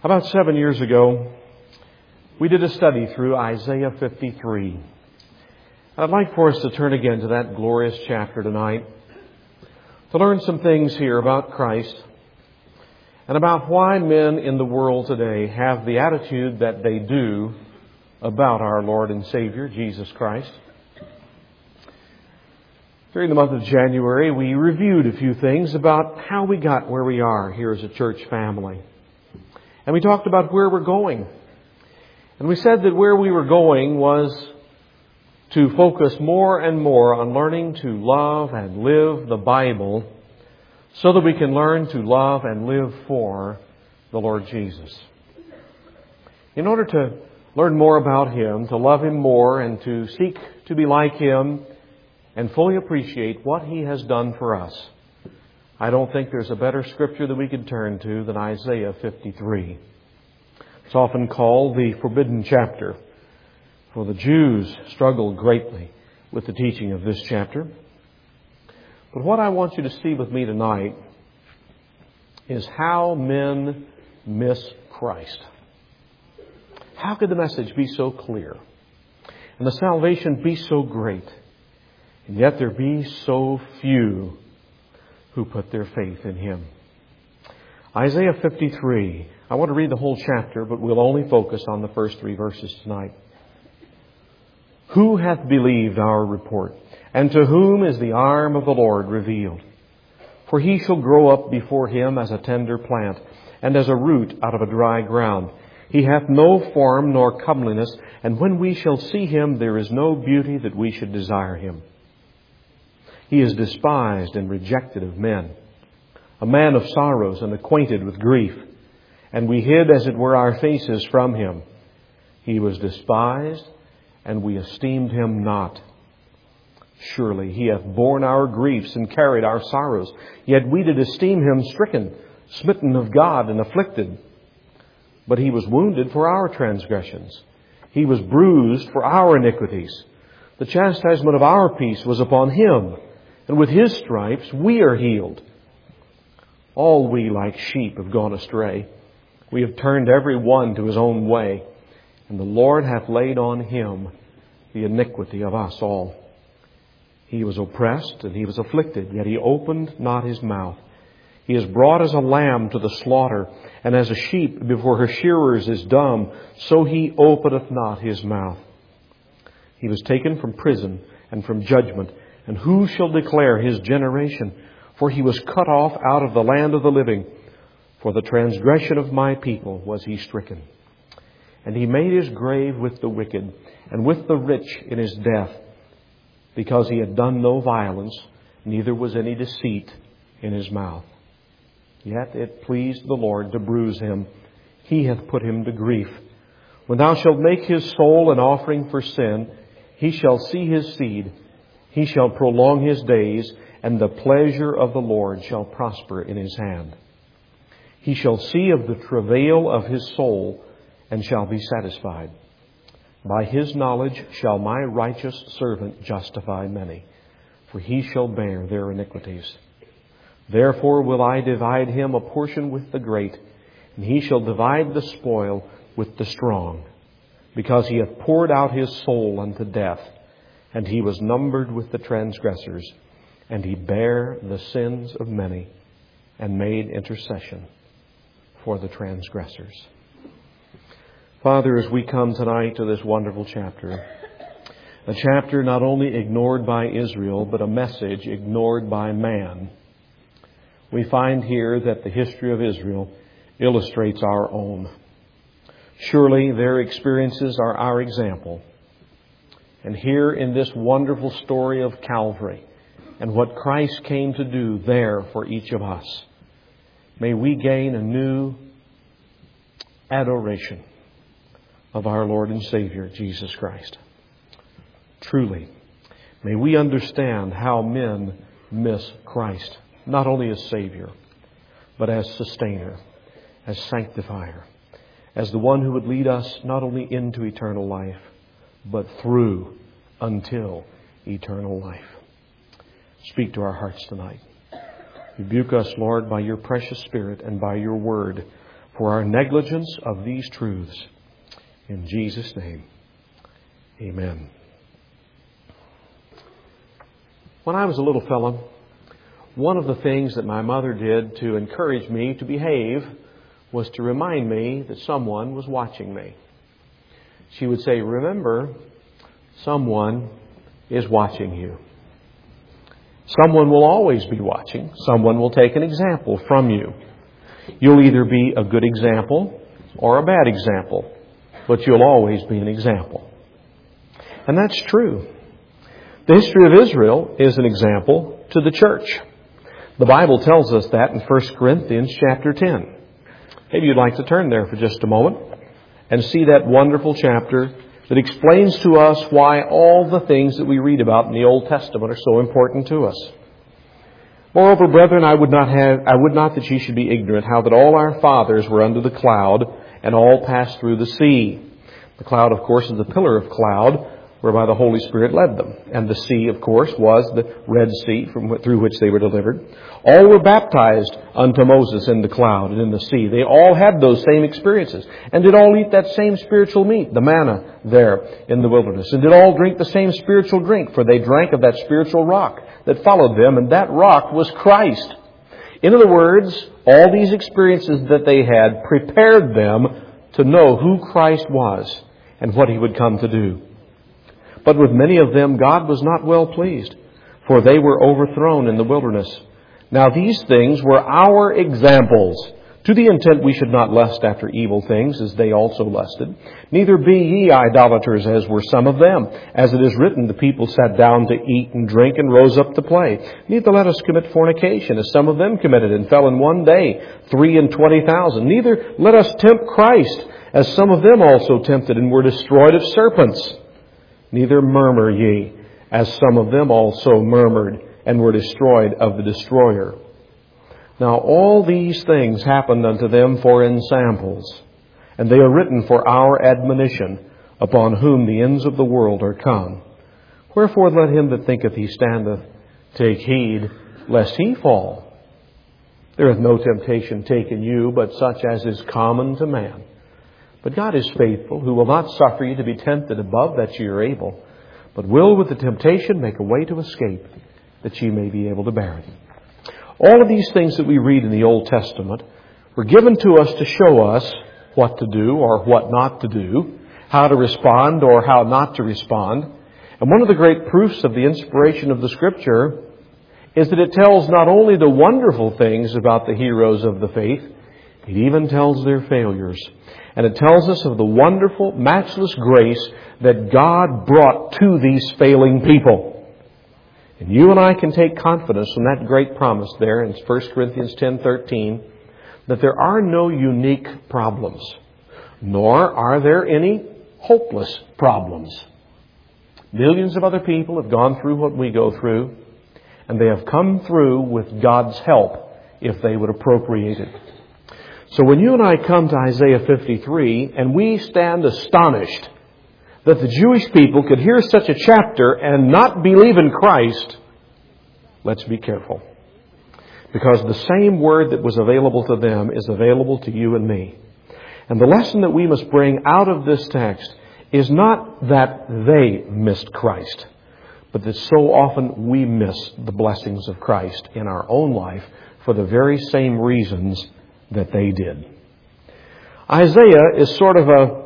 About 7 years ago, we did a study through Isaiah 53. I'd like for us to turn again to that glorious chapter tonight to learn some things here about Christ and about why men in the world today have the attitude that they do about our Lord and Savior, Jesus Christ. During the month of January, we reviewed a few things about how we got where we are here as a church family. And we talked about where we're going. And we said that where we were going was to focus more and more on learning to love and live the Bible so that we can learn to love and live for the Lord Jesus. In order to learn more about Him, to love Him more, and to seek to be like Him and fully appreciate what He has done for us, I don't think there's a better scripture that we could turn to than Isaiah 53. It's often called the forbidden chapter, for the Jews struggled greatly with the teaching of this chapter. But what I want you to see with me tonight is how men miss Christ. How could the message be so clear and the salvation be so great, and yet there be so few who put their faith in Him? Isaiah 53. I want to read the whole chapter, but we'll only focus on the first 3 verses tonight. Who hath believed our report? And to whom is the arm of the Lord revealed? For he shall grow up before Him as a tender plant, and as a root out of a dry ground. He hath no form nor comeliness, and when we shall see Him, there is no beauty that we should desire Him. He is despised and rejected of men, a man of sorrows and acquainted with grief. And we hid, as it were, our faces from Him. He was despised, and we esteemed Him not. Surely He hath borne our griefs and carried our sorrows. Yet we did esteem Him stricken, smitten of God, and afflicted. But He was wounded for our transgressions. He was bruised for our iniquities. The chastisement of our peace was upon Him, and with His stripes we are healed. All we like sheep have gone astray. We have turned every one to his own way, and the Lord hath laid on Him the iniquity of us all. He was oppressed and He was afflicted, yet He opened not His mouth. He is brought as a lamb to the slaughter, and as a sheep before her shearers is dumb, so He openeth not His mouth. He was taken from prison and from judgment, and who shall declare His generation? For He was cut off out of the land of the living. For the transgression of my people was He stricken. And He made His grave with the wicked, and with the rich in his death, because He had done no violence, neither was any deceit in His mouth. Yet it pleased the Lord to bruise Him. He hath put Him to grief. When thou shalt make His soul an offering for sin, He shall see His seed. He shall prolong His days, and the pleasure of the Lord shall prosper in His hand. He shall see of the travail of His soul, and shall be satisfied. By His knowledge shall my righteous servant justify many, for he shall bear their iniquities. Therefore will I divide him a portion with the great, and he shall divide the spoil with the strong, because he hath poured out his soul unto death, and he was numbered with the transgressors, and he bare the sins of many, and made intercession for the transgressors. Father, as we come tonight to this wonderful chapter, a chapter not only ignored by Israel, but a message ignored by man, we find here that the history of Israel illustrates our own. Surely their experiences are our example. And here in this wonderful story of Calvary and what Christ came to do there for each of us, may we gain a new adoration of our Lord and Savior, Jesus Christ. Truly, may we understand how men miss Christ, not only as Savior, but as Sustainer, as Sanctifier, as the one who would lead us not only into eternal life, but through until eternal life. Speak to our hearts tonight. Rebuke us, Lord, by Your precious Spirit and by Your Word. for our negligence of these truths. In Jesus' name, amen. When I was a little fellow, one of the things that my mother did to encourage me to behave was to remind me that someone was watching me. She would say, "Remember, someone is watching you." Someone will always be watching. Someone will take an example from you. You'll either be a good example or a bad example, but you'll always be an example. And that's true. The history of Israel is an example to the church. The Bible tells us that in 1 Corinthians chapter 10. Maybe you'd like to turn there for just a moment and see that wonderful chapter that explains to us why all the things that we read about in the Old Testament are so important to us. "Moreover, brethren, I would not that ye should be ignorant how that all our fathers were under the cloud, and all passed through the sea." The cloud, of course, is the pillar of cloud whereby the Holy Spirit led them. And the sea, of course, was the Red Sea through which they were delivered. All were baptized unto Moses in the cloud and in the sea. They all had those same experiences and did all eat that same spiritual meat, the manna there in the wilderness, and did all drink the same spiritual drink, for they drank of that spiritual rock that followed them, and that rock was Christ. In other words, all these experiences that they had prepared them to know who Christ was and what He would come to do. But with many of them God was not well pleased, for they were overthrown in the wilderness. Now these things were our examples, to the intent we should not lust after evil things, as they also lusted. Neither be ye idolaters, as were some of them. As it is written, the people sat down to eat and drink, and rose up to play. Neither let us commit fornication, as some of them committed, and fell in one day 23,000. Neither let us tempt Christ, as some of them also tempted, and were destroyed of serpents. Neither murmur ye, as some of them also murmured, and were destroyed of the destroyer. Now all these things happened unto them for ensamples, and they are written for our admonition, upon whom the ends of the world are come. Wherefore let him that thinketh he standeth take heed, lest he fall. There hath no temptation taken you, but such as is common to man. But God is faithful, who will not suffer you to be tempted above that ye are able, but will with the temptation make a way to escape, that ye may be able to bear it. All of these things that we read in the Old Testament were given to us to show us what to do or what not to do, how to respond or how not to respond. And one of the great proofs of the inspiration of the Scripture is that it tells not only the wonderful things about the heroes of the faith, it even tells their failures. And it tells us of the wonderful, matchless grace that God brought to these failing people. And you and I can take confidence from that great promise there in 1 Corinthians 10:13, that there are no unique problems, nor are there any hopeless problems. Millions of other people have gone through what we go through, and they have come through with God's help if they would appropriate it. So when you and I come to Isaiah 53 and we stand astonished that the Jewish people could hear such a chapter and not believe in Christ, let's be careful. Because the same word that was available to them is available to you and me. And the lesson that we must bring out of this text is not that they missed Christ, but that so often we miss the blessings of Christ in our own life for the very same reasons that they did. Isaiah is sort of a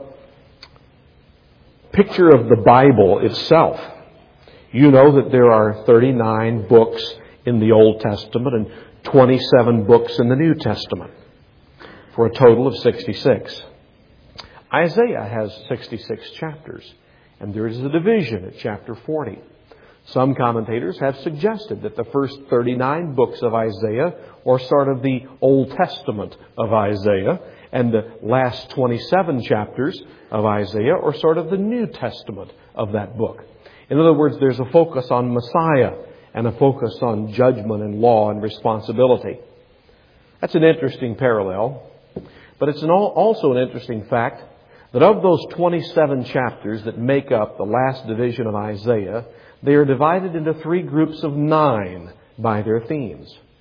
picture of the Bible itself. You know that there are 39 books in the Old Testament and 27 books in the New Testament, for a total of 66. Isaiah has 66 chapters, and there is a division at chapter 40. Some commentators have suggested that the first 39 books of Isaiah are sort of the Old Testament of Isaiah, and the last 27 chapters of Isaiah are sort of the New Testament of that book. In other words, there's a focus on Messiah and a focus on judgment and law and responsibility. That's an interesting parallel, but it's also an interesting fact that of those 27 chapters that make up the last division of Isaiah, they are divided into 3 groups of 9 by their themes.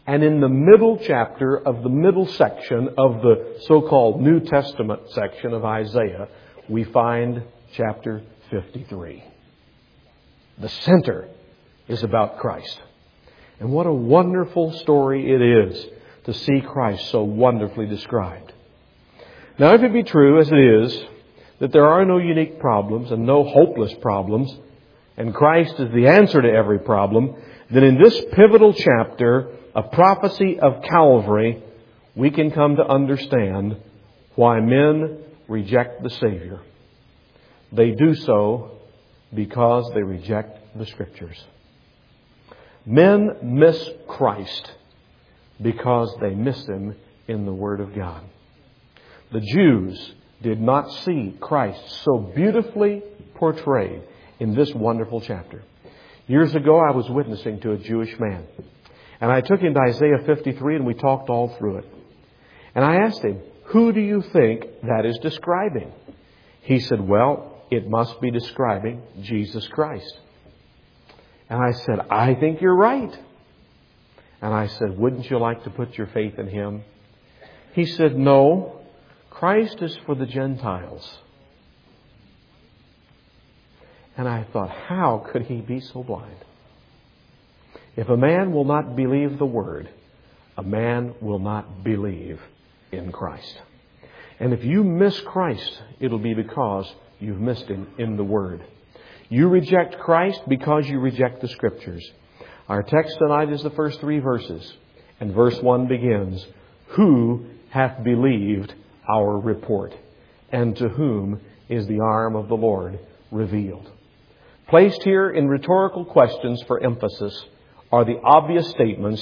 And in the middle chapter of the middle section of the so-called New Testament section of Isaiah, we find chapter 53. The center is about Christ. And what a wonderful story it is to see Christ so wonderfully described. Now, if it be true, as it is, that there are no unique problems and no hopeless problems, and Christ is the answer to every problem, then in this pivotal chapter of prophecy of Calvary, we can come to understand why men reject the Savior. They do so because they reject the Scriptures. Men miss Christ because they miss Him in the Word of God. The Jews did not see Christ so beautifully portrayed in this wonderful chapter. Years ago, I was witnessing to a Jewish man. And I took him to Isaiah 53 and we talked all through it. And I asked him, who do you think that is describing? He said, well, it must be describing Jesus Christ. And I said, I think you're right. And I said, wouldn't you like to put your faith in Him? He said, no, Christ is for the Gentiles. And I thought, how could he be so blind? If a man will not believe the Word, a man will not believe in Christ. And if you miss Christ, it'll be because you've missed Him in the Word. You reject Christ because you reject the Scriptures. Our text tonight is the first 3 verses. And verse 1 begins, who hath believed our report? And to whom is the arm of the Lord revealed? Placed here in rhetorical questions for emphasis are the obvious statements.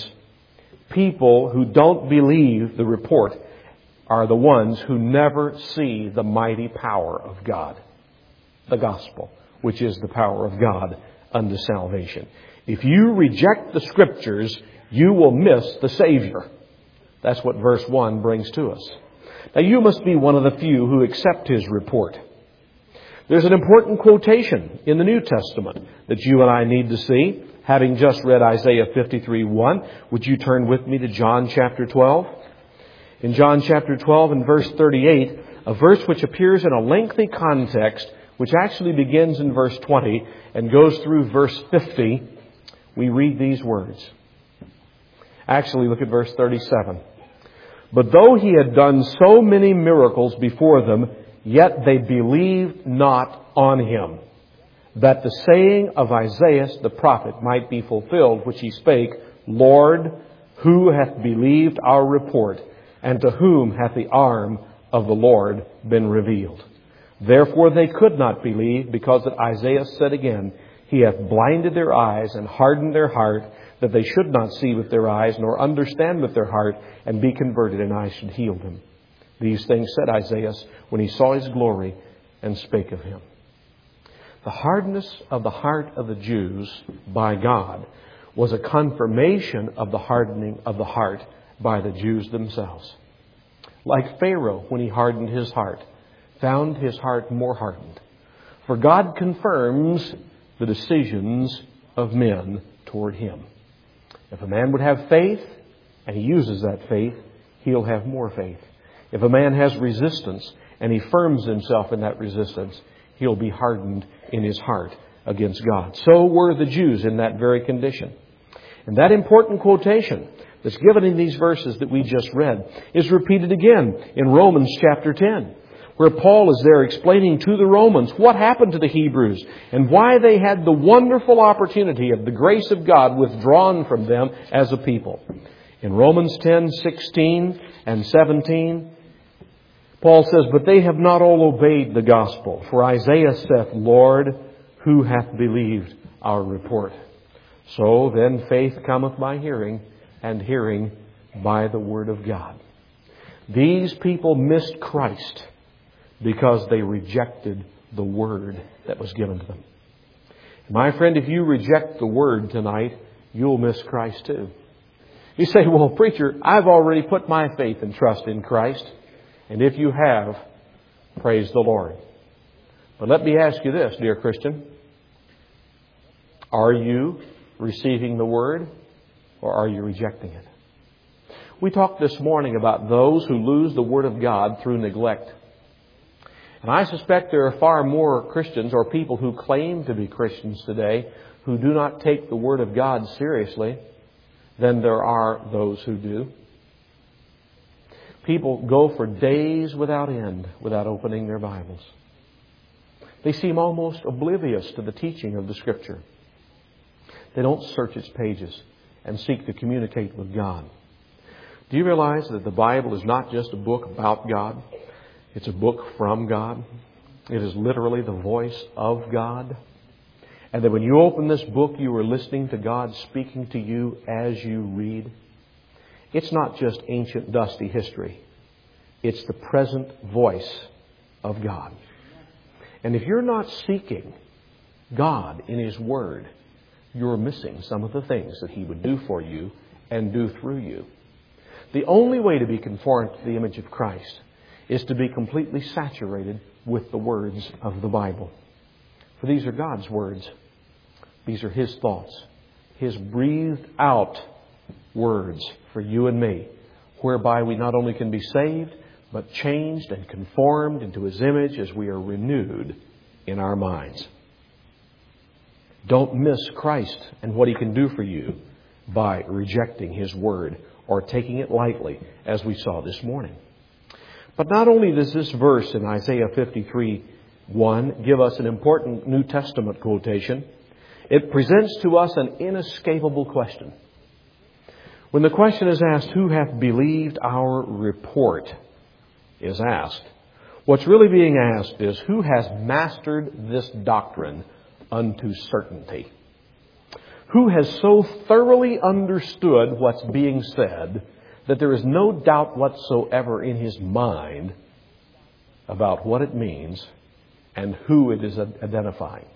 People who don't believe the report are the ones who never see the mighty power of God. The gospel, which is the power of God unto salvation. If you reject the Scriptures, you will miss the Savior. That's what verse 1 brings to us. Now you must be one of the few who accept His report. There's an important quotation in the New Testament that you and I need to see. Having just read Isaiah 53:1, would you turn with me to John chapter 12? In John chapter 12 and verse 38, a verse which appears in a lengthy context, which actually begins in verse 20 and goes through verse 50, we read these words. Actually, look at verse 37. But though He had done so many miracles before them, yet they believed not on Him, that the saying of Isaiah the prophet might be fulfilled, which he spake, Lord, who hath believed our report, and to whom hath the arm of the Lord been revealed? Therefore they could not believe, because that Isaiah said again, He hath blinded their eyes and hardened their heart, that they should not see with their eyes, nor understand with their heart, and be converted, and I should heal them. These things said Isaiah when he saw His glory and spake of Him. The hardness of the heart of the Jews by God was a confirmation of the hardening of the heart by the Jews themselves. Like Pharaoh, when he hardened his heart, found his heart more hardened. For God confirms the decisions of men toward Him. If a man would have faith, and he uses that faith, he'll have more faith. If a man has resistance, and he firms himself in that resistance, he'll be hardened in his heart against God. So were the Jews in that very condition. And that important quotation that's given in these verses that we just read is repeated again in Romans chapter 10, where Paul is there explaining to the Romans what happened to the Hebrews and why they had the wonderful opportunity of the grace of God withdrawn from them as a people. In Romans 10:16 and 17, Paul says, But they have not all obeyed the gospel. For Isaiah saith, Lord, who hath believed our report? So then faith cometh by hearing, and hearing by the word of God. These people missed Christ because they rejected the word that was given to them. My friend, if you reject the word tonight, you'll miss Christ too. You say, well, preacher, I've already put my faith and trust in Christ. And if you have, praise the Lord. But let me ask you this, dear Christian. Are you receiving the Word, or are you rejecting it? We talked this morning about those who lose the Word of God through neglect. And I suspect there are far more Christians or people who claim to be Christians today who do not take the Word of God seriously than there are those who do. People go for days without end without opening their Bibles. They seem almost oblivious to the teaching of the Scripture. They don't search its pages and seek to communicate with God. Do you realize that the Bible is not just a book about God? It's a book from God. It is literally the voice of God. And that when you open this book, you are listening to God speaking to you as you read. It's not just ancient, dusty history. It's the present voice of God. And if you're not seeking God in His Word, you're missing some of the things that He would do for you and do through you. The only way to be conformed to the image of Christ is to be completely saturated with the words of the Bible. For these are God's words. These are His thoughts. His breathed out words for you and me, whereby we not only can be saved, but changed and conformed into His image as we are renewed in our minds. Don't miss Christ and what He can do for you by rejecting His Word or taking it lightly, as we saw this morning. But not only does this verse in Isaiah 53:1 give us an important New Testament quotation, it presents to us an inescapable question. When the question is asked, who hath believed our report, is asked, what's really being asked is, who has mastered this doctrine unto certainty? Who has so thoroughly understood what's being said that there is no doubt whatsoever in his mind about what it means and who it is identifying?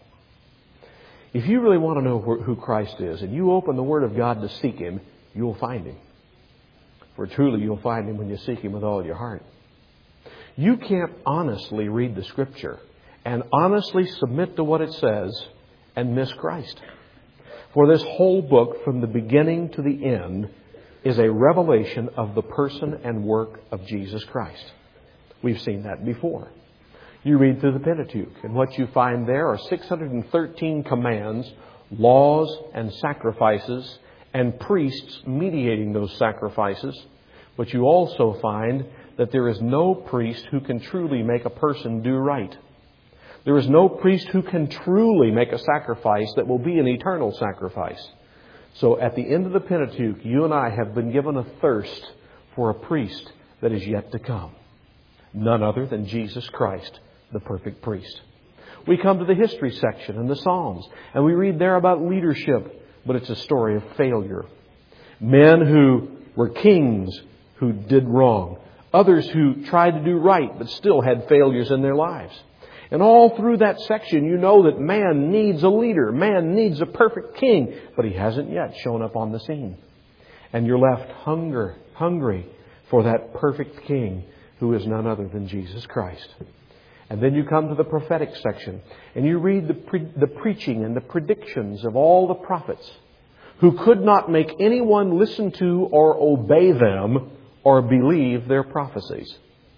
If you really want to know who Christ is, and you open the Word of God to seek Him, you'll find Him. For truly you'll find Him when you seek Him with all your heart. You can't honestly read the Scripture and honestly submit to what it says and miss Christ. For this whole book, from the beginning to the end, is a revelation of the person and work of Jesus Christ. We've seen that before. You read through the Pentateuch, and what you find there are 613 commands, laws, and sacrifices, and priests mediating those sacrifices. But you also find that there is no priest who can truly make a person do right. There is no priest who can truly make a sacrifice that will be an eternal sacrifice. So at the end of the Pentateuch, you and I have been given a thirst for a priest that is yet to come. None other than Jesus Christ, the perfect priest. We come to the history section in the Psalms, and we read there about leadership, but it's a story of failure. Men who were kings who did wrong. Others who tried to do right, but still had failures in their lives. And all through that section, you know that man needs a leader. Man needs a perfect king, but he hasn't yet shown up on the scene. And you're left hungry for that perfect king who is none other than Jesus Christ. And then you come to the prophetic section, and you read the preaching and the predictions of all the prophets who could not make anyone listen to or obey them or believe their prophecies.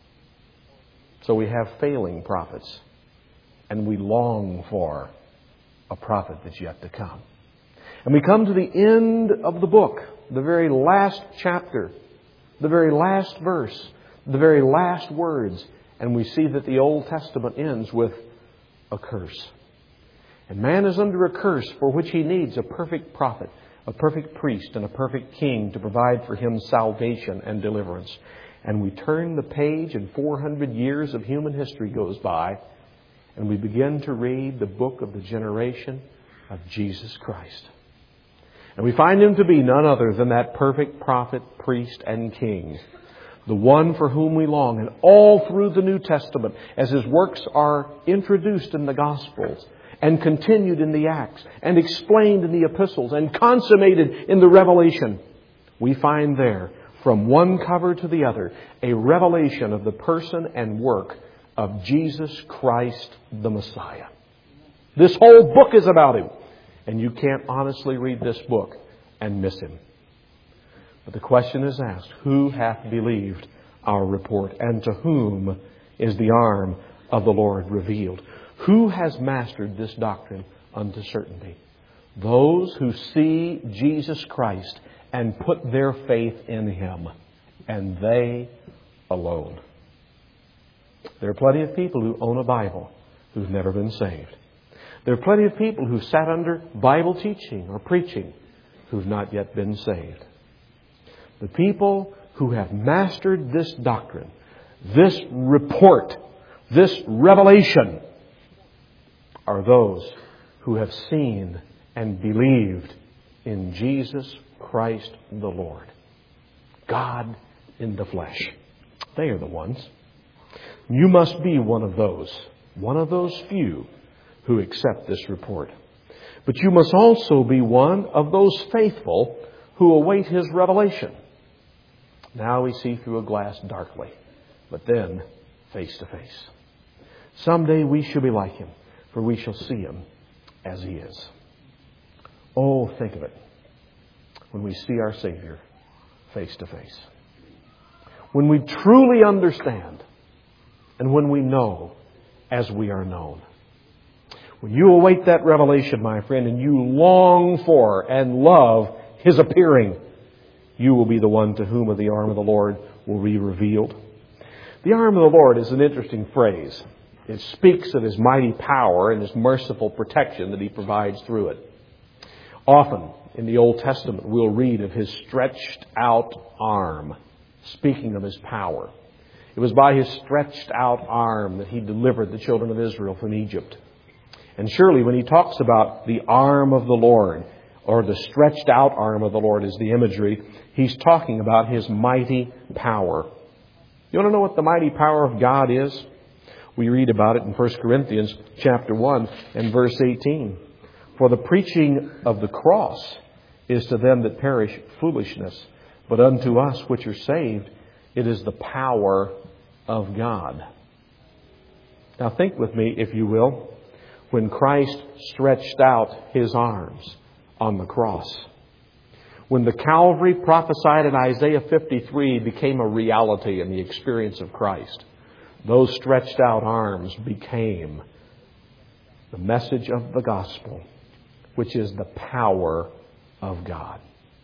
So we have failing prophets, and we long for a prophet that's yet to come. And we come to the end of the book, the very last chapter, the very last verse, the very last words, and we see that the Old Testament ends with a curse. And man is under a curse for which he needs a perfect prophet, a perfect priest, and a perfect king to provide for him salvation and deliverance. And we turn the page, and 400 years of human history goes by, and we begin to read the book of the generation of Jesus Christ. And we find Him to be none other than that perfect prophet, priest, and king, the one for whom we long. And all through the New Testament, as His works are introduced in the Gospels and continued in the Acts and explained in the epistles and consummated in the Revelation, we find there, from one cover to the other, a revelation of the person and work of Jesus Christ the Messiah. This whole book is about Him. And you can't honestly read this book and miss Him. But the question is asked, who hath believed our report, and to whom is the arm of the Lord revealed? Who has mastered this doctrine unto certainty? Those who see Jesus Christ and put their faith in Him, and they alone. There are plenty of people who own a Bible who've never been saved. There are plenty of people who sat under Bible teaching or preaching who've not yet been saved. The people who have mastered this doctrine, this report, this revelation, are those who have seen and believed in Jesus Christ the Lord, God in the flesh. They are the ones. You must be one of those few who accept this report. But you must also be one of those faithful who await His revelation. Now we see through a glass darkly, but then face to face. Someday we shall be like Him, for we shall see Him as He is. Oh, think of it, when we see our Savior face to face. When we truly understand, and when we know as we are known. When you await that revelation, my friend, and you long for and love His appearing, you will be the one to whom the arm of the Lord will be revealed. The arm of the Lord is an interesting phrase. It speaks of His mighty power and His merciful protection that He provides through it. Often in the Old Testament we'll read of His stretched out arm, speaking of His power. It was by His stretched out arm that He delivered the children of Israel from Egypt. And surely when He talks about the arm of the Lord, or the stretched out arm of the Lord is the imagery, He's talking about His mighty power. You want to know what the mighty power of God is? We read about it in 1 Corinthians chapter 1 and verse 18. For the preaching of the cross is to them that perish foolishness, but unto us which are saved it is the power of God. Now think with me, if you will, when Christ stretched out His arms on the cross. When the Calvary prophesied in Isaiah 53 became a reality in the experience of Christ, those stretched out arms became the message of the gospel, which is the power of God.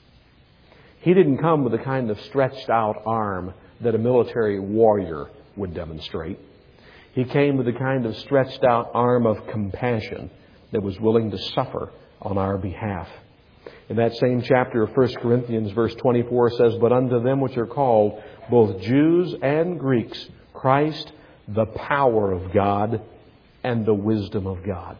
He didn't come with the kind of stretched out arm that a military warrior would demonstrate. He came with the kind of stretched out arm of compassion that was willing to suffer on our behalf. In that same chapter of 1 Corinthians, verse 24 says, But unto them which are called, both Jews and Greeks, Christ, the power of God and the wisdom of God.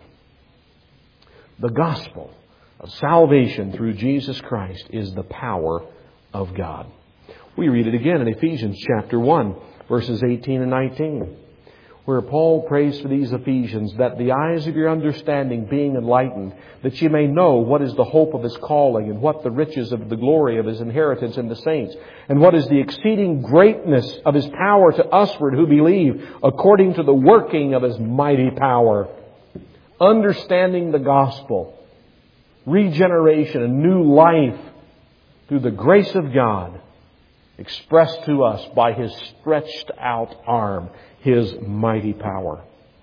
The gospel of salvation through Jesus Christ is the power of God. We read it again in Ephesians chapter 1, verses 18 and 19. Where Paul prays for these Ephesians, that the eyes of your understanding being enlightened, that ye may know what is the hope of His calling, and what the riches of the glory of His inheritance in the saints, and what is the exceeding greatness of His power to usward who believe, according to the working of His mighty power. Understanding the gospel, regeneration, and new life through the grace of God, expressed to us by His stretched out arm, His mighty power.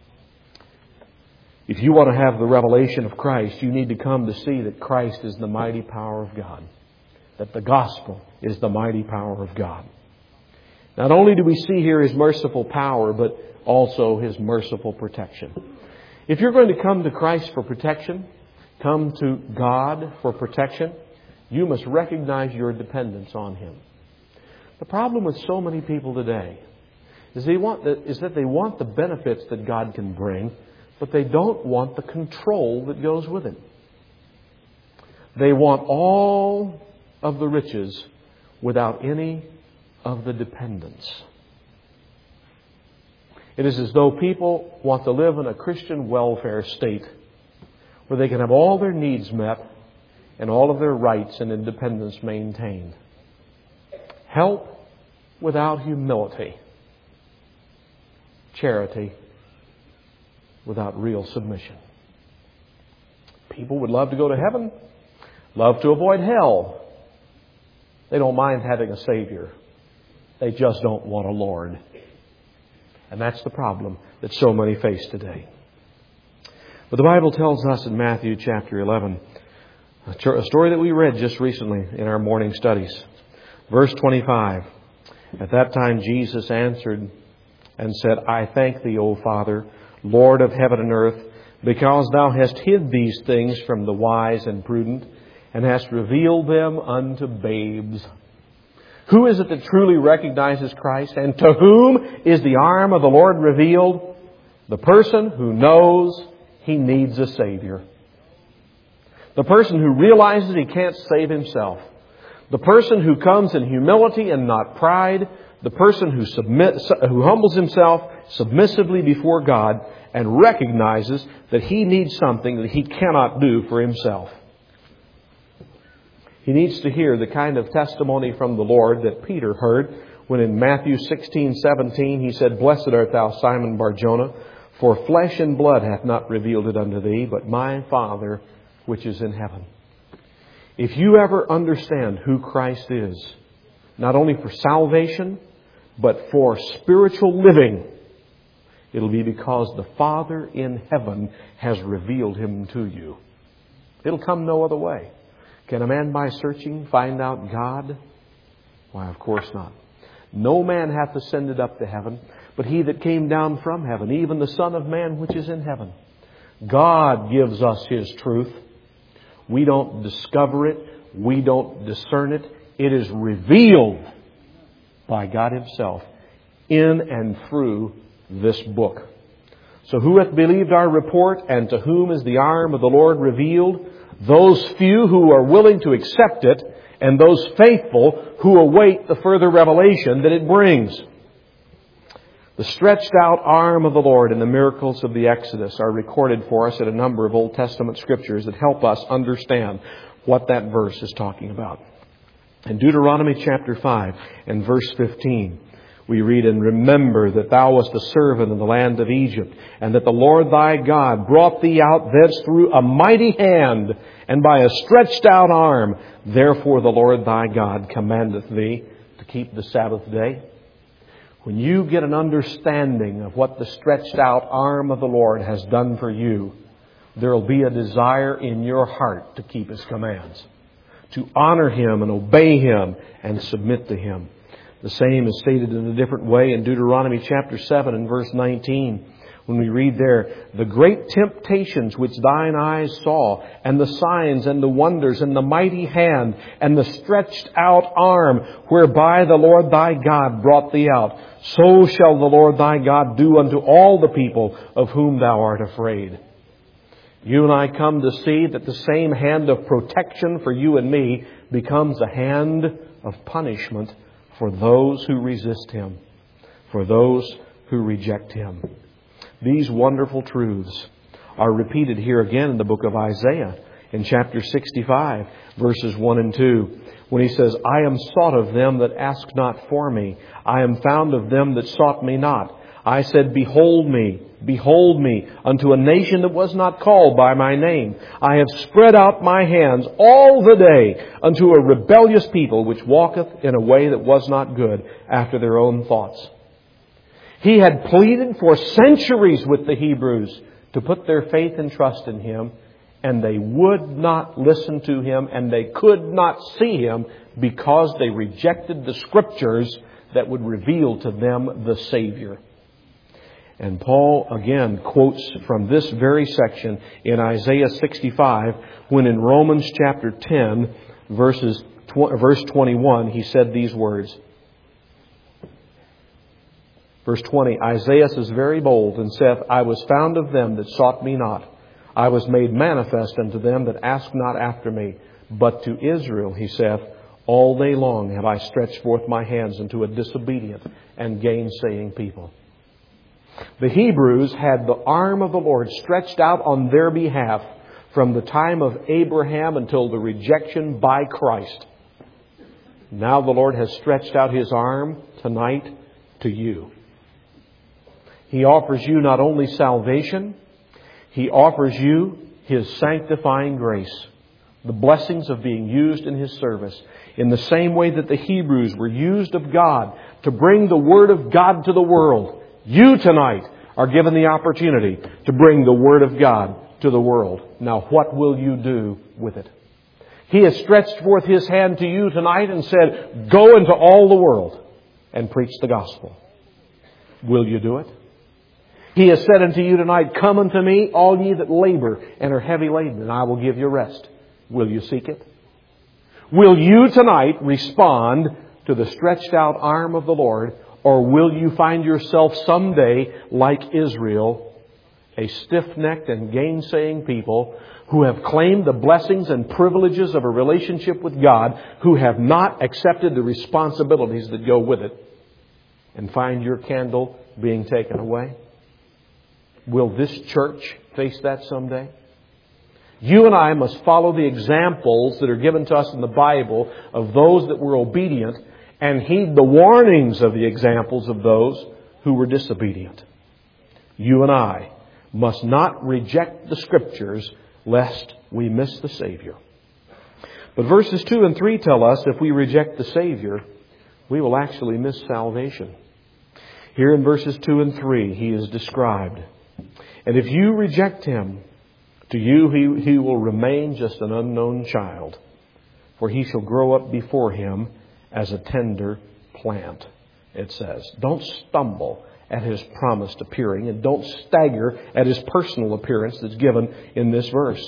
If you want to have the revelation of Christ, you need to come to see that Christ is the mighty power of God. That the gospel is the mighty power of God. Not only do we see here His merciful power, but also His merciful protection. If you're going to come to Christ for protection, come to God for protection, you must recognize your dependence on Him. The problem with so many people today is that they want the benefits that God can bring, but they don't want the control that goes with it. They want all of the riches without any of the dependence. It is as though people want to live in a Christian welfare state where they can have all their needs met and all of their rights and independence maintained. Help without humility. Charity without real submission. People would love to go to heaven, love to avoid hell, They don't mind having a Savior. They just don't want a Lord. And that's the problem that so many face today. But the Bible tells us in Matthew chapter 11, a story that we read just recently in our morning studies. Verse 25. At that time Jesus answered and said, I thank Thee, O Father, Lord of heaven and earth, because Thou hast hid these things from the wise and prudent, and hast revealed them unto babes. Who is it that truly recognizes Christ? And to whom is the arm of the Lord revealed? The person who knows he needs a Savior. The person who realizes he can't save himself. The person who comes in humility and not pride. The person who humbles himself submissively before God and recognizes that he needs something that he cannot do for himself. He needs to hear the kind of testimony from the Lord that Peter heard when in Matthew 16:17 he said, Blessed art thou, Simon Bar-Jonah, for flesh and blood hath not revealed it unto thee, but my Father which is in heaven. If you ever understand who Christ is, not only for salvation, but for spiritual living, it'll be because the Father in heaven has revealed Him to you. It'll come no other way. Can a man by searching find out God? Why, of course not. No man hath ascended up to heaven, but He that came down from heaven, even the Son of Man which is in heaven. God gives us His truth. We don't discover it. We don't discern it. It is revealed by God Himself in and through this book. So who hath believed our report, and to whom is the arm of the Lord revealed? Those few who are willing to accept it, and those faithful who await the further revelation that it brings. The stretched out arm of the Lord and the miracles of the Exodus are recorded for us in a number of Old Testament scriptures that help us understand what that verse is talking about. In Deuteronomy chapter 5 and verse 15, we read, And remember that thou wast a servant in the land of Egypt, and that the Lord thy God brought thee out thence through a mighty hand, and by a stretched out arm. Therefore the Lord thy God commandeth thee to keep the Sabbath day. When you get an understanding of what the stretched out arm of the Lord has done for you, there will be a desire in your heart to keep His commands, to honor Him and obey Him and submit to Him. The same is stated in a different way in Deuteronomy chapter 7 and verse 19. When we read there, the great temptations which thine eyes saw, and the signs and the wonders, and the mighty hand, and the stretched out arm, whereby the Lord thy God brought thee out, so shall the Lord thy God do unto all the people of whom thou art afraid. You and I come to see that the same hand of protection for you and me becomes a hand of punishment for those who resist Him, for those who reject Him. These wonderful truths are repeated here again in the book of Isaiah in chapter 65, verses 1 and 2, when he says, I am sought of them that ask not for me. I am found of them that sought me not. I said, behold me, unto a nation that was not called by my name. I have spread out my hands all the day unto a rebellious people, which walketh in a way that was not good, after their own thoughts. He had pleaded for centuries with the Hebrews to put their faith and trust in Him, and they would not listen to Him, and they could not see Him because they rejected the Scriptures that would reveal to them the Savior. And Paul again quotes from this very section in Isaiah 65, when in Romans chapter 10, verse 21, he said these words. Verse 20, Isaiah is very bold and saith, I was found of them that sought me not. I was made manifest unto them that asked not after me. But to Israel, he saith, all day long have I stretched forth my hands unto a disobedient and gainsaying people. The Hebrews had the arm of the Lord stretched out on their behalf from the time of Abraham until the rejection by Christ. Now the Lord has stretched out His arm tonight to you. He offers you not only salvation, He offers you His sanctifying grace. the blessings of being used in His service in the same way that the Hebrews were used of God to bring the Word of God to the world. You tonight are given the opportunity to bring the Word of God to the world. Now, what will you do with it? He has stretched forth His hand to you tonight and said, go into all the world and preach the gospel. Will you do it? He has said unto you tonight, come unto me, all ye that labor and are heavy laden, and I will give you rest. Will you seek it? Will you tonight respond to the stretched out arm of the Lord, or will you find yourself someday like Israel, a stiff-necked and gainsaying people who have claimed the blessings and privileges of a relationship with God, who have not accepted the responsibilities that go with it, and find your candle being taken away? Will this church face that someday? You and I must follow the examples that are given to us in the Bible of those that were obedient and heed the warnings of the examples of those who were disobedient. You and I must not reject the Scriptures lest we miss the Savior. But verses 2 and 3 tell us if we reject the Savior, we will actually miss salvation. Here in verses 2 and 3, He is described. And if you reject Him, to you he will remain just an unknown child, for he shall grow up before Him as a tender plant, it says. Don't stumble at His promised appearing, and don't stagger at His personal appearance that's given in this verse.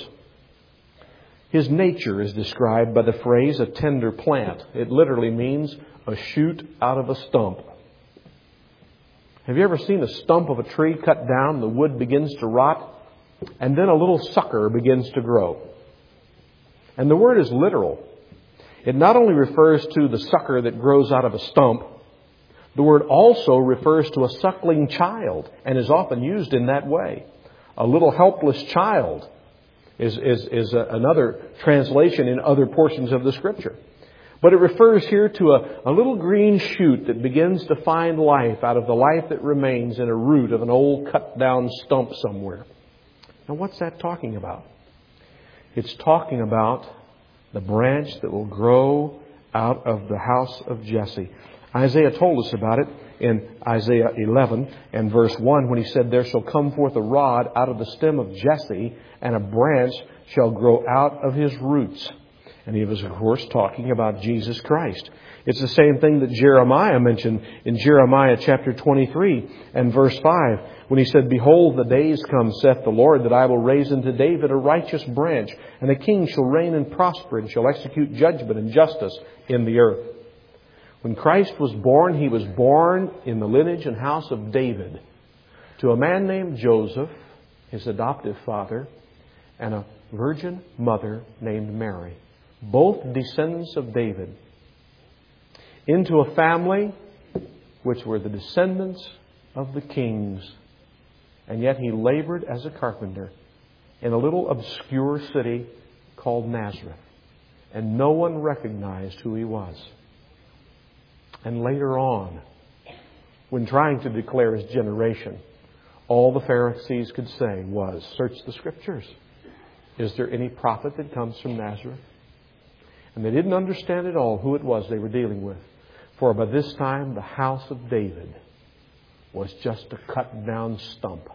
His nature is described by the phrase a tender plant. It literally means a shoot out of a stump. Have you ever seen a stump of a tree cut down, the wood begins to rot, and then a little sucker begins to grow? And the word is literal. It not only refers to the sucker that grows out of a stump, the word also refers to a suckling child and is often used in that way. A little helpless child is another translation in other portions of the Scripture. But it refers here to a little green shoot that begins to find life out of the life that remains in a root of an old cut down stump somewhere. Now what's that talking about? It's talking about the branch that will grow out of the house of Jesse. Isaiah told us about it in Isaiah 11 and verse 1 when he said, there shall come forth a rod out of the stem of Jesse, and a branch shall grow out of his roots. And he was, of course, talking about Jesus Christ. It's the same thing that Jeremiah mentioned in Jeremiah chapter 23 and verse 5 when he said, behold, the days come, saith the Lord, that I will raise unto David a righteous branch, and a king shall reign and prosper, and shall execute judgment and justice in the earth. When Christ was born, He was born in the lineage and house of David to a man named Joseph, his adoptive father, and a virgin mother named Mary, both descendants of David, into a family which were the descendants of the kings. And yet He labored as a carpenter in a little obscure city called Nazareth. And no one recognized who He was. And later on, when trying to declare His generation, all the Pharisees could say was, search the Scriptures. Is there any prophet that comes from Nazareth? And they didn't understand at all who it was they were dealing with. For by this time, the house of David was just a cut down stump.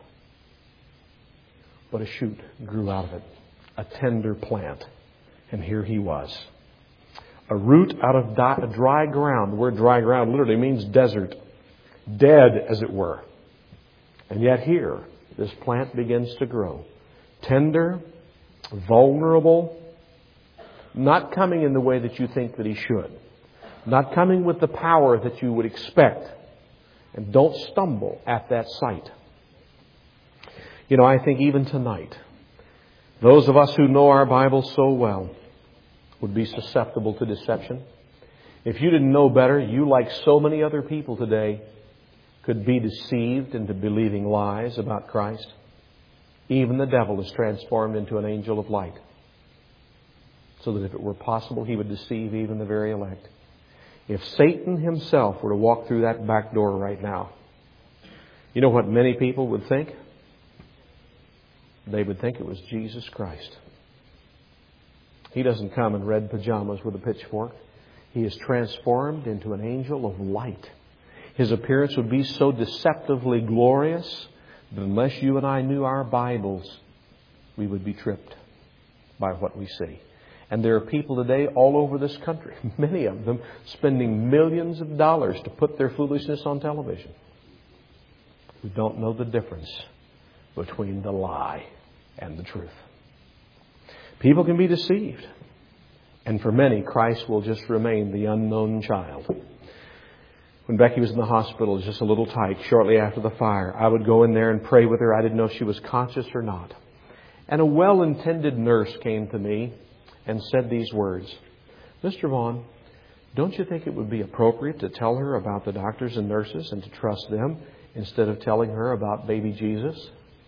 But a shoot grew out of it. A tender plant. And here He was. A root out of dry ground. The word dry ground literally means desert. Dead, as it were. And yet here, this plant begins to grow. Tender, vulnerable, not coming in the way that you think that he should. Not coming with the power that you would expect. And don't stumble at that sight. You know, I think even tonight, those of us who know our Bible so well would be susceptible to deception. If you didn't know better, you, like so many other people today, could be deceived into believing lies about Christ. Even the devil is transformed into an angel of light. So that if it were possible, he would deceive even the very elect. If Satan himself were to walk through that back door right now, you know what many people would think? They would think it was Jesus Christ. He doesn't come in red pajamas with a pitchfork. He is transformed into an angel of light. His appearance would be so deceptively glorious that unless you and I knew our Bibles, we would be tripped by what we see. And there are people today all over this country, many of them, spending millions of dollars to put their foolishness on television, who don't know the difference between the lie and the truth. People can be deceived. And for many, Christ will just remain the unknown child. When Becky was in the hospital, just a little tight, shortly after the fire, I would go in there and pray with her. I didn't know if she was conscious or not. And a well-intended nurse came to me and said these words, "Mr. Vaughn, don't you think it would be appropriate to tell her about the doctors and nurses and to trust them instead of telling her about baby Jesus?"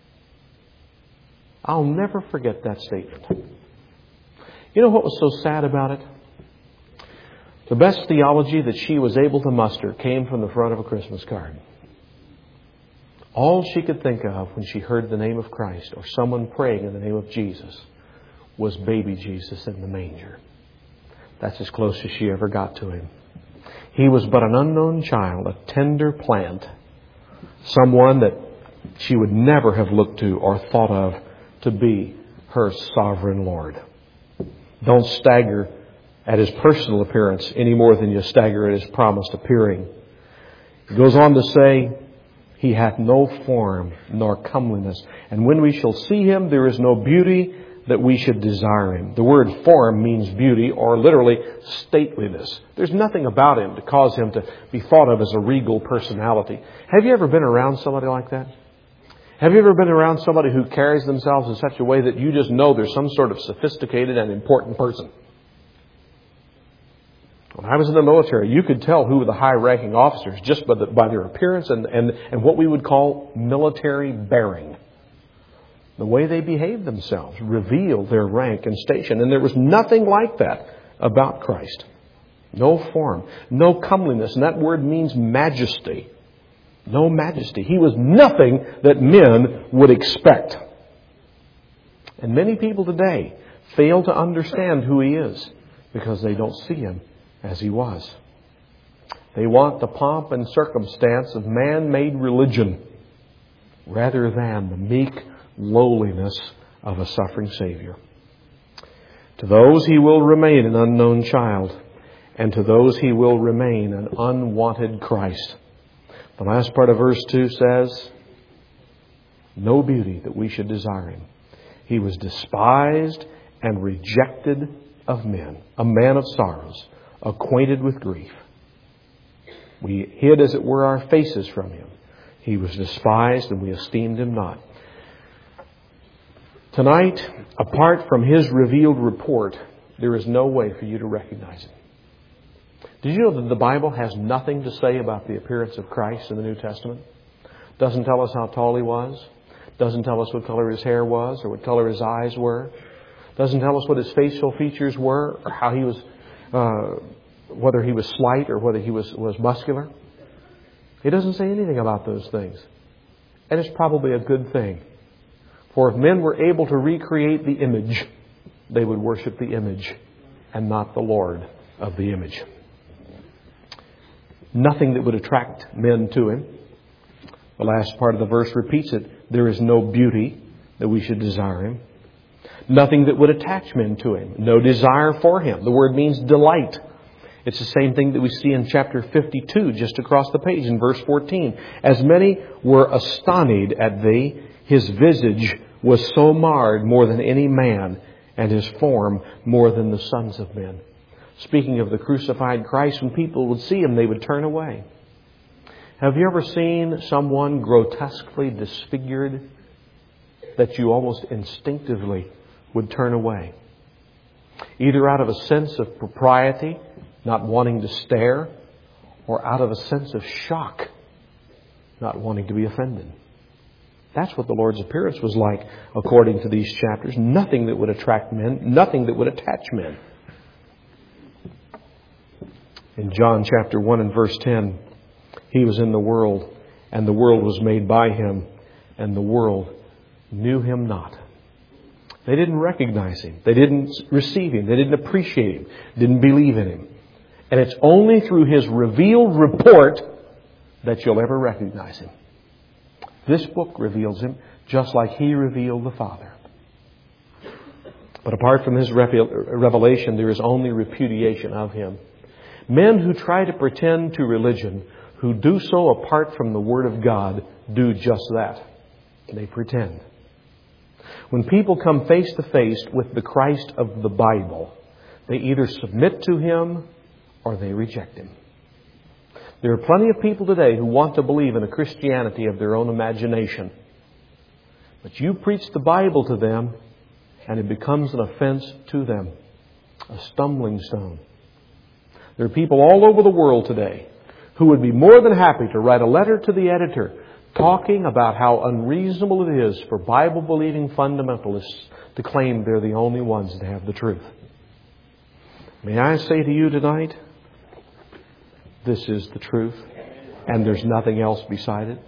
I'll never forget that statement. You know what was so sad about it? The best theology that she was able to muster came from the front of a Christmas card. All she could think of when she heard the name of Christ or someone praying in the name of Jesus was baby Jesus in the manger. That's as close as she ever got to Him. He was but an unknown child, a tender plant, someone that she would never have looked to or thought of to be her sovereign Lord. Don't stagger at His personal appearance any more than you stagger at His promised appearing. He goes on to say, He hath no form nor comeliness. And when we shall see Him, there is no beauty that we should desire Him. The word form means beauty, or literally stateliness. There's nothing about Him to cause Him to be thought of as a regal personality. Have you ever been around somebody like that? Have you ever been around somebody who carries themselves in such a way that you just know they're some sort of sophisticated and important person? When I was in the military, you could tell who were the high-ranking officers just by their appearance and what we would call military bearing. The way they behaved themselves revealed their rank and station. And there was nothing like that about Christ. No form, no comeliness. And that word means majesty. No majesty. He was nothing that men would expect. And many people today fail to understand who He is because they don't see Him as He was. They want the pomp and circumstance of man-made religion rather than the meek lowliness of a suffering Savior. To those He will remain an unknown child, and to those He will remain an unwanted Christ. The last part of verse 2 says, no beauty that we should desire Him. He was despised and rejected of men, a man of sorrows, acquainted with grief. We hid, as it were, our faces from Him. He was despised and we esteemed Him not. Tonight, apart from His revealed report, there is no way for you to recognize Him. Did you know that the Bible has nothing to say about the appearance of Christ in the New Testament? Doesn't tell us how tall He was. Doesn't tell us what color His hair was or what color His eyes were. Doesn't tell us what His facial features were or how He was, whether He was slight or whether He was muscular. It doesn't say anything about those things. And it's probably a good thing. For if men were able to recreate the image, they would worship the image and not the Lord of the image. Nothing that would attract men to Him. The last part of the verse repeats it. There is no beauty that we should desire Him. Nothing that would attach men to Him. No desire for Him. The word means delight. It's the same thing that we see in chapter 52, just across the page in verse 14. As many were astonished at Thee, His visage was so marred more than any man, and His form more than the sons of men. Speaking of the crucified Christ, when people would see Him, they would turn away. Have you ever seen someone grotesquely disfigured that you almost instinctively would turn away? Either out of a sense of propriety, not wanting to stare, or out of a sense of shock, not wanting to be offended. That's what the Lord's appearance was like according to these chapters. Nothing that would attract men, nothing that would attach men. In John chapter 1 and verse 10, He was in the world, and the world was made by Him, and the world knew Him not. They didn't recognize Him. They didn't receive Him. They didn't appreciate Him. Didn't believe in Him. And it's only through His revealed report that you'll ever recognize Him. This book reveals Him just like He revealed the Father. But apart from His revelation, there is only repudiation of Him. Men who try to pretend to religion, who do so apart from the Word of God, do just that. They pretend. When people come face to face with the Christ of the Bible, they either submit to Him or they reject Him. There are plenty of people today who want to believe in a Christianity of their own imagination. But you preach the Bible to them, and it becomes an offense to them, a stumbling stone. There are people all over the world today who would be more than happy to write a letter to the editor talking about how unreasonable it is for Bible-believing fundamentalists to claim they're the only ones that have the truth. May I say to you tonight, this is the truth, and there's nothing else beside it.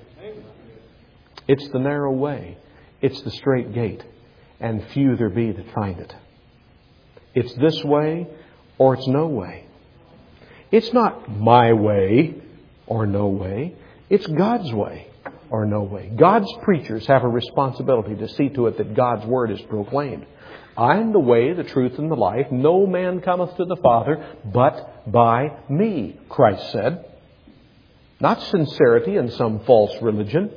It's the narrow way. It's the straight gate, and few there be that find it. It's this way or it's no way. It's not my way or no way. It's God's way or no way. God's preachers have a responsibility to see to it that God's Word is proclaimed. I'm the way, the truth, and the life. No man cometh to the Father but by me, Christ said. Not sincerity in some false religion.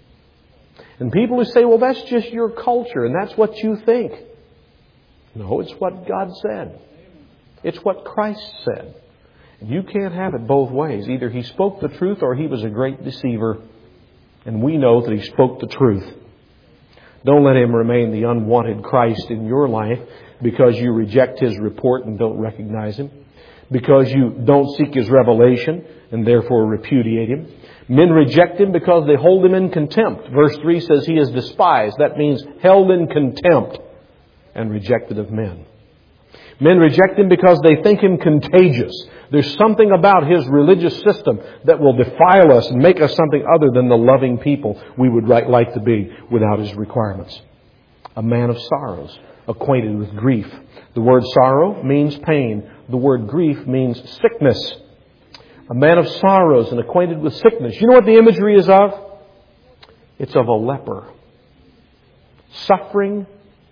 And people who say, well, that's just your culture and that's what you think. No, it's what God said. It's what Christ said. You can't have it both ways. Either He spoke the truth or He was a great deceiver. And we know that He spoke the truth. Don't let Him remain the unwanted Christ in your life because you reject His report and don't recognize Him. Because you don't seek His revelation and therefore repudiate Him. Men reject Him because they hold Him in contempt. Verse 3 says He is despised. That means held in contempt and rejected of men. Men reject Him because they think Him contagious. There's something about His religious system that will defile us and make us something other than the loving people we would like to be without His requirements. A man of sorrows, acquainted with grief. The word sorrow means pain. The word grief means sickness. A man of sorrows and acquainted with sickness. You know what the imagery is of? It's of a leper. Suffering,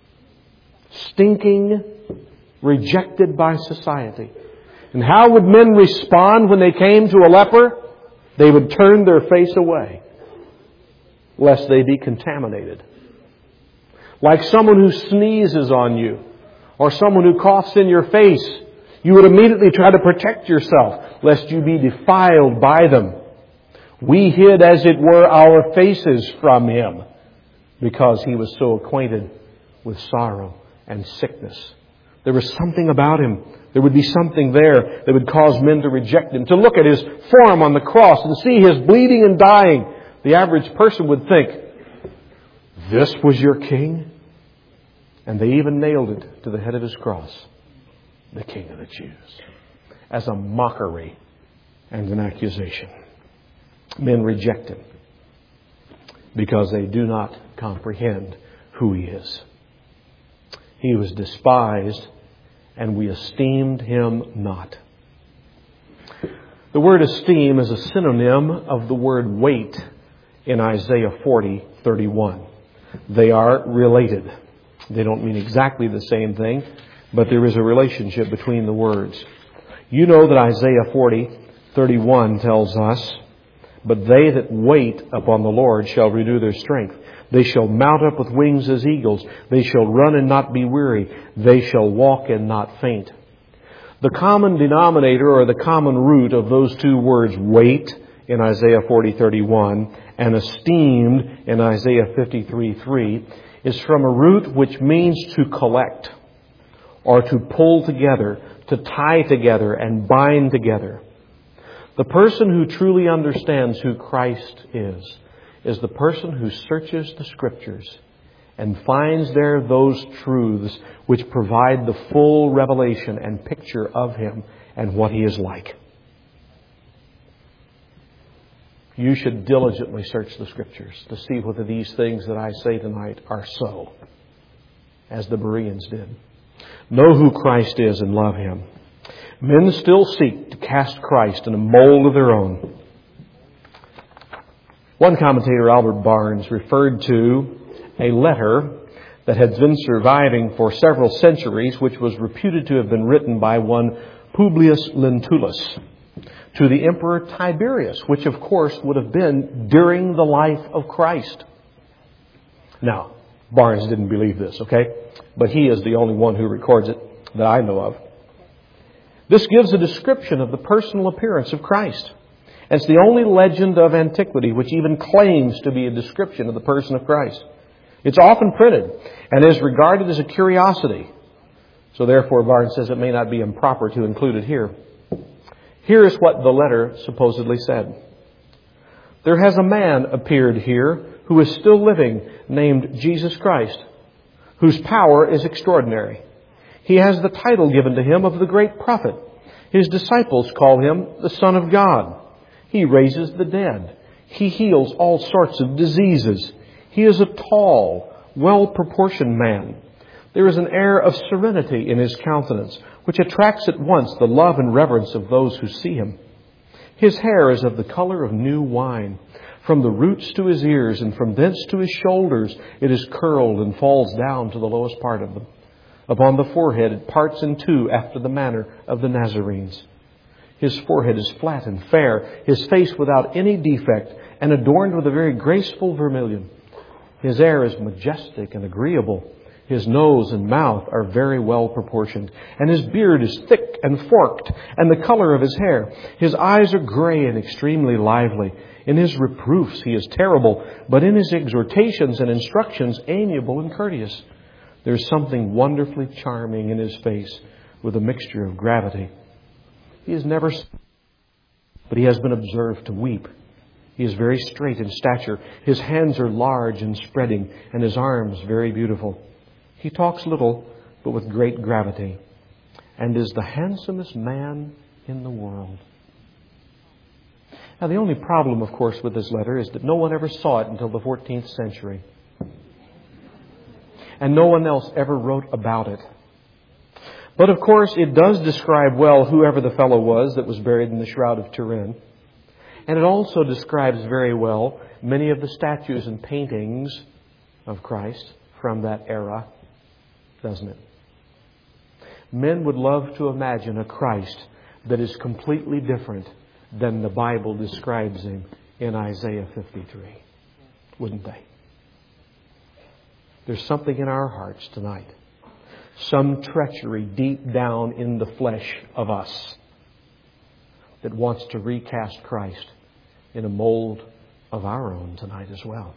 stinking, rejected by society. And how would men respond when they came to a leper? They would turn their face away, lest they be contaminated. Like someone who sneezes on you, or someone who coughs in your face, you would immediately try to protect yourself, lest you be defiled by them. We hid, as it were, our faces from Him, because He was so acquainted with sorrow and sickness. There was something about Him. There would be something there that would cause men to reject Him. To look at His form on the cross and see His bleeding and dying, the average person would think, this was your King? And they even nailed it to the head of His cross. The King of the Jews. As a mockery and an accusation. Men reject Him because they do not comprehend who He is. He was despised, and we esteemed Him not. The word esteem is a synonym of the word weight in Isaiah 40:31. They are related. They don't mean exactly the same thing, but there is a relationship between the words. You know that Isaiah 40:31 tells us, but they that wait upon the Lord shall renew their strength. They shall mount up with wings as eagles. They shall run and not be weary. They shall walk and not faint. The common denominator or the common root of those two words, wait in Isaiah 40:31 and esteemed in Isaiah 53:3, is from a root which means to collect or to pull together, to tie together and bind together. The person who truly understands who Christ is the person who searches the Scriptures and finds there those truths which provide the full revelation and picture of Him and what He is like. You should diligently search the Scriptures to see whether these things that I say tonight are so. as the Bereans did. Know who Christ is and love Him. Men still seek to cast Christ in a mold of their own. One commentator, Albert Barnes, referred to a letter that had been surviving for several centuries, which was reputed to have been written by one Publius Lentulus to the Emperor Tiberius, which of course would have been during the life of Christ. Now, Barnes didn't believe this, okay? But he is the only one who records it that I know of. This gives a description of the personal appearance of Christ. And it's the only legend of antiquity which even claims to be a description of the person of Christ. It's often printed and is regarded as a curiosity. So therefore, Barnes says it may not be improper to include it here. Here is what the letter supposedly said. There has a man appeared here who is still living, named Jesus Christ, whose power is extraordinary. He has the title given to him of the great prophet. His disciples call him the Son of God. He raises the dead. He heals all sorts of diseases. He is a tall, well-proportioned man. There is an air of serenity in his countenance, which attracts at once the love and reverence of those who see him. His hair is of the color of new wine. From the roots to his ears and from thence to his shoulders it is curled and falls down to the lowest part of them. Upon the forehead it parts in two after the manner of the Nazarenes. His forehead is flat and fair, his face without any defect, and adorned with a very graceful vermilion. His air is majestic and agreeable. His nose and mouth are very well proportioned, and his beard is thick and forked, and the color of his hair. His eyes are gray and extremely lively. In his reproofs he is terrible, but in his exhortations and instructions amiable and courteous. There is something wonderfully charming in his face, with a mixture of gravity. He is never, but he has been observed to weep. He is very straight in stature. His hands are large and spreading, and his arms very beautiful. He talks little, but with great gravity, and is the handsomest man in the world. Now, the only problem, of course, with this letter is that no one ever saw it until the 14th century. And no one else ever wrote about it. But, of course, it does describe well whoever the fellow was that was buried in the Shroud of Turin. And it also describes very well many of the statues and paintings of Christ from that era, doesn't it? Men would love to imagine a Christ that is completely different than the Bible describes him in Isaiah 53. Wouldn't they? There's something in our hearts tonight. Some treachery deep down in the flesh of us that wants to recast Christ in a mold of our own tonight as well.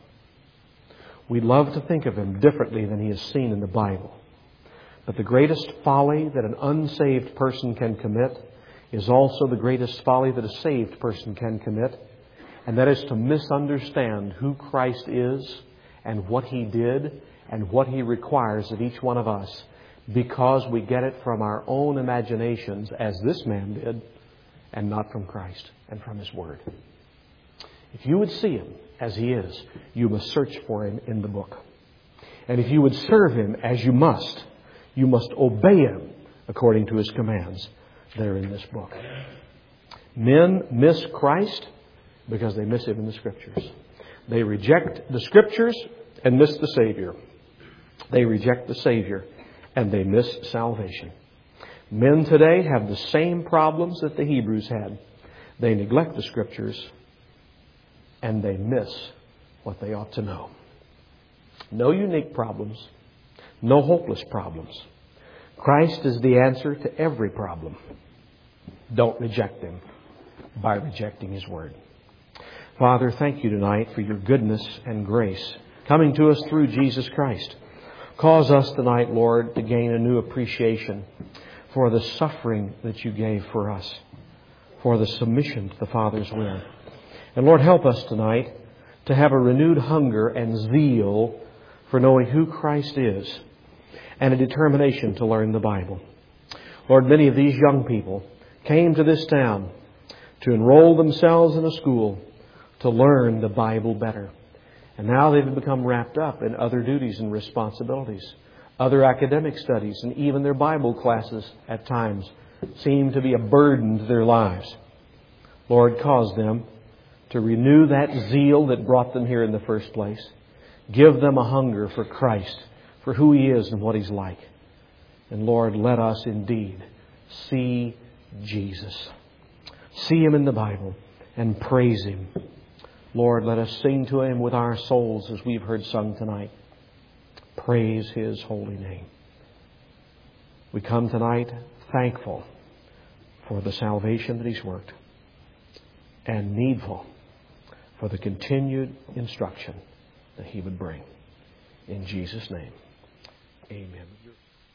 We love to think of him differently than he is seen in the Bible. But the greatest folly that an unsaved person can commit is also the greatest folly that a saved person can commit. And that is to misunderstand who Christ is and what He did and what He requires of each one of us, because we get it from our own imaginations, as this man did, and not from Christ and from His Word. If you would see Him as He is, you must search for Him in the book. And if you would serve Him as you must obey Him according to His commands there in this book. Men miss Christ because they miss Him in the Scriptures. They reject the Scriptures and miss the Savior. They reject the Savior and they miss salvation. Men today have the same problems that the Hebrews had. They neglect the Scriptures and they miss what they ought to know. No unique problems. No hopeless problems. Christ is the answer to every problem. Don't reject Him by rejecting His Word. Father, thank You tonight for Your goodness and grace coming to us through Jesus Christ. Cause us tonight, Lord, to gain a new appreciation for the suffering that You gave for us, for the submission to the Father's will. And Lord, help us tonight to have a renewed hunger and zeal for knowing who Christ is, and a determination to learn the Bible. Lord, many of these young people came to this town to enroll themselves in a school to learn the Bible better. And now they've become wrapped up in other duties and responsibilities, Other academic studies and even their Bible classes at times seem to be a burden to their lives. Lord, cause them to renew that zeal that brought them here in the first place. Give them a hunger for Christ, for who He is and what He's like. And Lord, let us indeed see Jesus. See Him in the Bible and praise Him. Lord, let us sing to Him with our souls as we've heard sung tonight. Praise His holy name. We come tonight thankful for the salvation that He's worked and needful for the continued instruction that He would bring. In Jesus' name, amen.